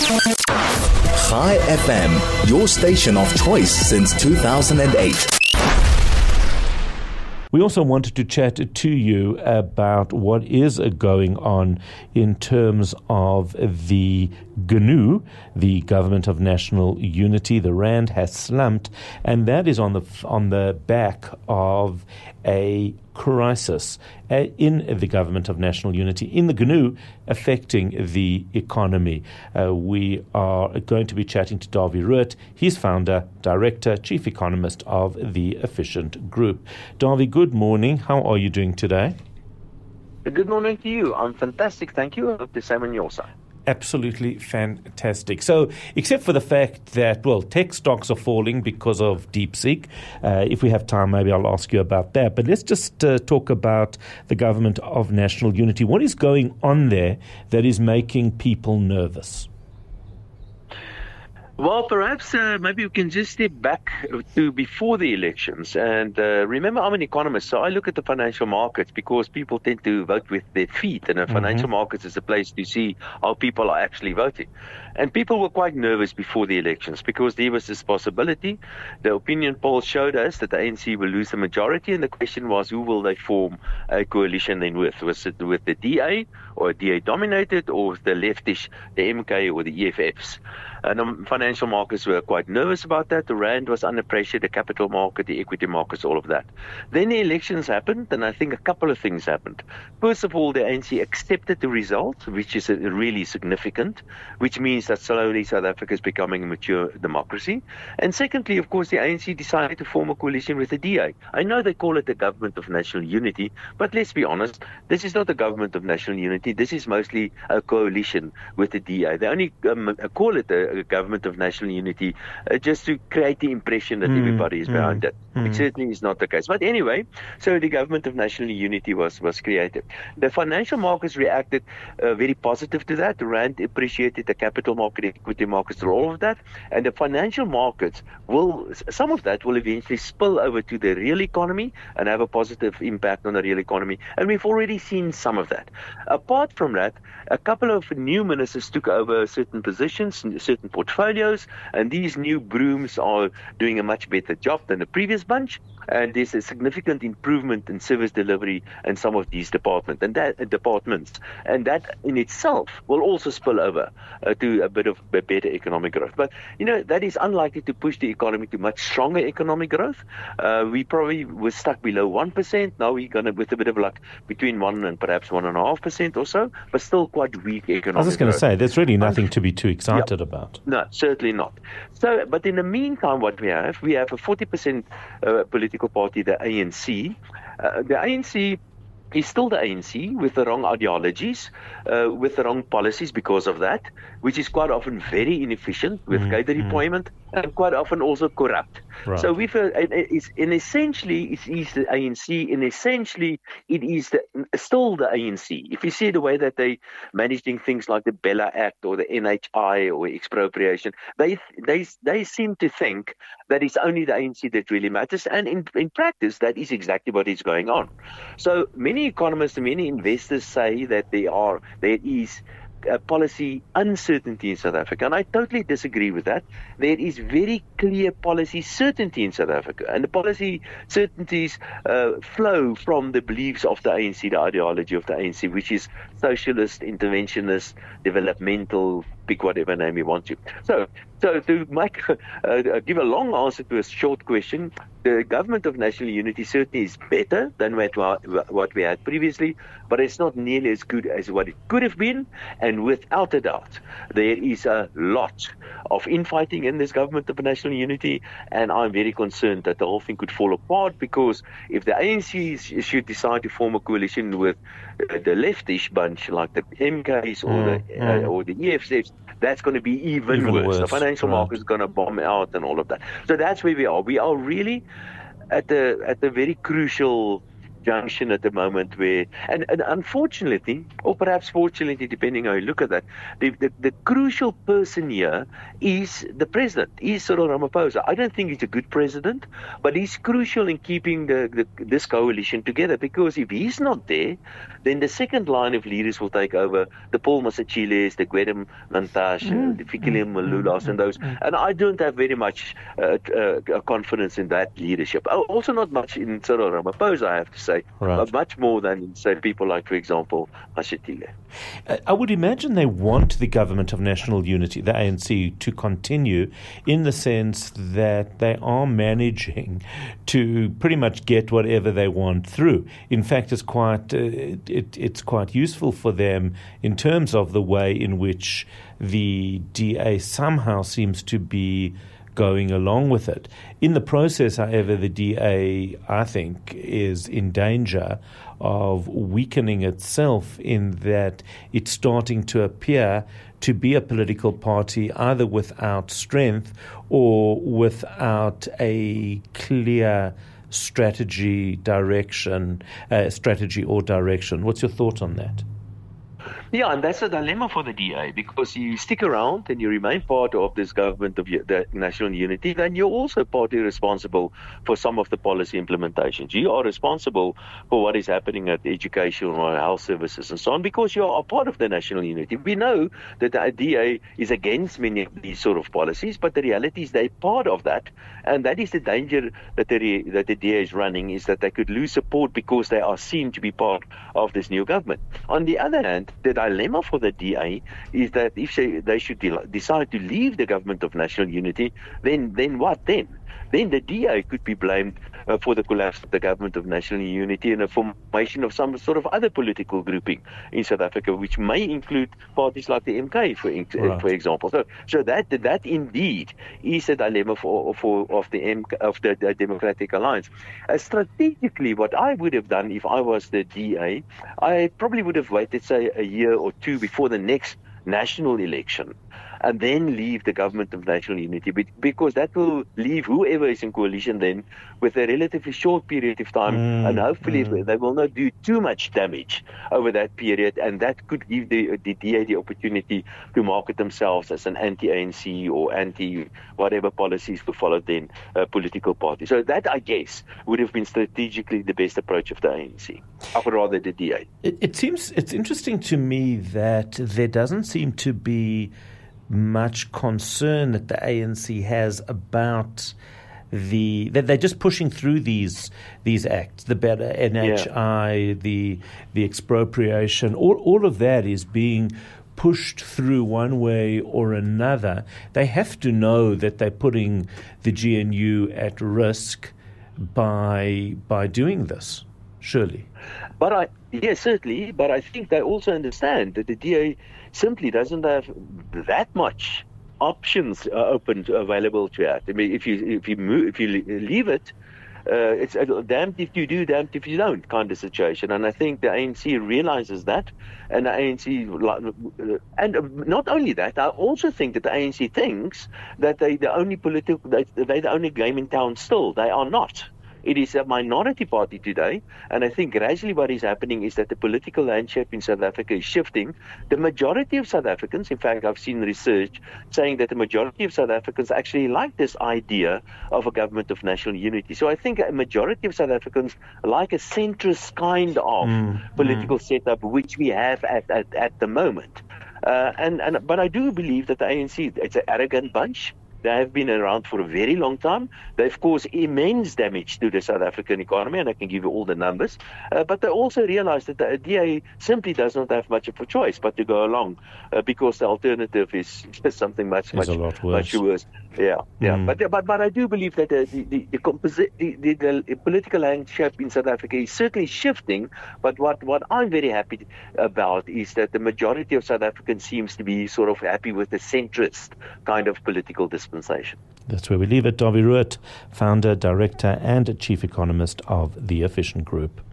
Chai FM, your station of choice since 2008. We also wanted to chat to you about what is going on in terms of the GNU, the Government of National Unity. The rand has slumped, and that is on the back of a crisis in the Government of National Unity, in the GNU, affecting the economy. We are going to be chatting to Dawie Ruert. He's founder, director, chief economist of the Efficient Group. Dawie, good morning. How are you doing today? Good morning to you. I'm fantastic, thank you. I hope the same on your side. Absolutely fantastic. So, except for the fact that, well, tech stocks are falling because of DeepSeek. If we have time, maybe I'll ask you about that. But let's just talk about the Government of National Unity. What is going on there that is making people nervous? Well, perhaps maybe we can just step back to before the elections. And remember, I'm an economist, so I look at the financial markets because people tend to vote with their feet. And the financial markets is a place to see how people are actually voting. And people were quite nervous before the elections because there was this possibility. The opinion polls showed us that the ANC will lose the majority. And the question was, who will they form a coalition then with? Was it with the DA or DA dominated, or with the leftish, the MK or the EFFs? And the financial markets were quite nervous about that. The rand was under pressure, the capital market, the equity markets, all of that. Then the elections happened, and I think a couple of things happened. First of all, the ANC accepted the result, which is really significant, which means that slowly South Africa is becoming a mature democracy. And secondly, of course, the ANC decided to form a coalition with the DA. I know they call it the Government of National Unity, but let's be honest, this is not the Government of National Unity. This is mostly a coalition with the DA. They only call it a Government of National Unity just to create the impression that everybody is behind it. It certainly is not the case. But anyway, so the Government of National Unity was created. The financial markets reacted very positive to that. The rand appreciated, the capital market, equity markets, all of that. And the financial markets some of that will eventually spill over to the real economy and have a positive impact on the real economy. And we've already seen some of that. Apart from that, a couple of new ministers took over certain positions, certain portfolios, and these new brooms are doing a much better job than the previous bunch. And there's a significant improvement in service delivery in some of these departments, and that in itself will also spill over to a bit of better economic growth. But that is unlikely to push the economy to much stronger economic growth. We probably were stuck below 1%. Now we're going to, with a bit of luck, between 1 and perhaps 1.5% or so, but still quite weak economic growth. I was just going to say, there's really nothing to be too excited about. No, certainly not. So, but in the meantime, what we have a 40% political party, the ANC. The ANC is still the ANC with the wrong ideologies, with the wrong policies because of that, which is quite often very inefficient with cadre deployment and quite often also corrupt. Right. So essentially it is the ANC, and essentially it is still the ANC. If you see the way that they managing things like the Bella Act or the NHI or expropriation, they seem to think that it's only the ANC that really matters, and in practice that is exactly what is going on. So many economists and many investors say that there is policy uncertainty in South Africa, and I totally disagree with that. There is very clear policy certainty in South Africa, and the policy certainties flow from the beliefs of the ANC, the ideology of the ANC, which is socialist, interventionist, developmental, pick whatever name you want to. So to give a long answer to a short question, the Government of National Unity certainly is better than what we had previously, but it's not nearly as good as what it could have been. And without a doubt, there is a lot of infighting in this Government of National Unity, and I'm very concerned that the whole thing could fall apart, because if the ANC should decide to form a coalition with the leftish bunch like the MKs or the EFFs, that's going to be even worse. The financial market is going to bomb out and all of that. So that's where we are. We are really at the very crucial junction at the moment where, and unfortunately, or perhaps fortunately, depending how you look at that, the crucial person here is the president, is Cyril Ramaphosa. I don't think he's a good president, but he's crucial in keeping this coalition together, because if he's not there, then the second line of leaders will take over, the Paul Masachiles, the Gwedem Nantash, the Fikile Malulas and those, and I don't have very much confidence in that leadership. Also not much in Cyril Ramaphosa, I have to say, but much more than in, say, people like, for example, Mashatile. I would imagine they want the Government of National Unity, the ANC, to continue, in the sense that they are managing to pretty much get whatever they want through. In fact, it's quite useful for them in terms of the way in which the DA somehow seems to be going along with it. In the process, however, the DA, I think, is in danger of weakening itself, in that it's starting to appear to be a political party either without strength or without a clear strategy or direction. What's your thought on that? Yeah, and that's a dilemma for the DA, because you stick around and you remain part of this government of the national unity, then you're also partly responsible for some of the policy implementations. You are responsible for what is happening at education or health services and so on, because you are a part of the national unity. We know that the DA is against many of these sort of policies, but the reality is they're part of that, and that is the danger that the DA is running, is that they could lose support because they are seen to be part of this new government. On the other hand, the dilemma for the DA is that if they should decide to leave the government of national unity, then what then? Then the DA could be blamed for the collapse of the government of national unity and a formation of some sort of other political grouping in South Africa, which may include parties like the MK, for example. So that indeed is a dilemma of the Democratic Alliance. Strategically, what I would have done if I was the DA, I probably would have waited, say, a year or two before the next national election, and then leave the government of national unity, because that will leave whoever is in coalition then with a relatively short period of time, and hopefully they will not do too much damage over that period, and that could give the DA the opportunity to market themselves as an anti-ANC or anti-whatever policies to follow then political party. So that, I guess, would have been strategically the best approach of the ANC, or rather the DA. It's interesting to me that there doesn't seem to be much concern that the ANC has about that they're just pushing through these acts, the better NHI, the expropriation, all of that is being pushed through one way or another. They have to know that they're putting the GNU at risk by doing this, surely. Certainly, but I think they also understand that the DA simply doesn't have that much options available to it. I mean, if you leave it, it's damned if you do, damned if you don't kind of situation. And I think the ANC realizes that, and the ANC, and not only that, I also think that the ANC thinks that they're the only game in town still. They are not. It is a minority party today, and I think gradually what is happening is that the political landscape in South Africa is shifting. The majority of South Africans, in fact, I've seen research saying that the majority of South Africans actually like this idea of a government of national unity. So I think a majority of South Africans like a centrist kind of political setup, which we have at the moment. But I do believe that the ANC, it's an arrogant bunch. They have been around for a very long time. They've caused immense damage to the South African economy, and I can give you all the numbers. But they also realize that the DA simply does not have much of a choice but to go along, because the alternative is something much worse. Yeah. But I do believe that the political landscape in South Africa is certainly shifting. But what I'm very happy about is that the majority of South Africans seems to be sort of happy with the centrist kind of political dispensation. That's where we leave it. Dawie Ruet, founder, director and chief economist of the Efficient Group.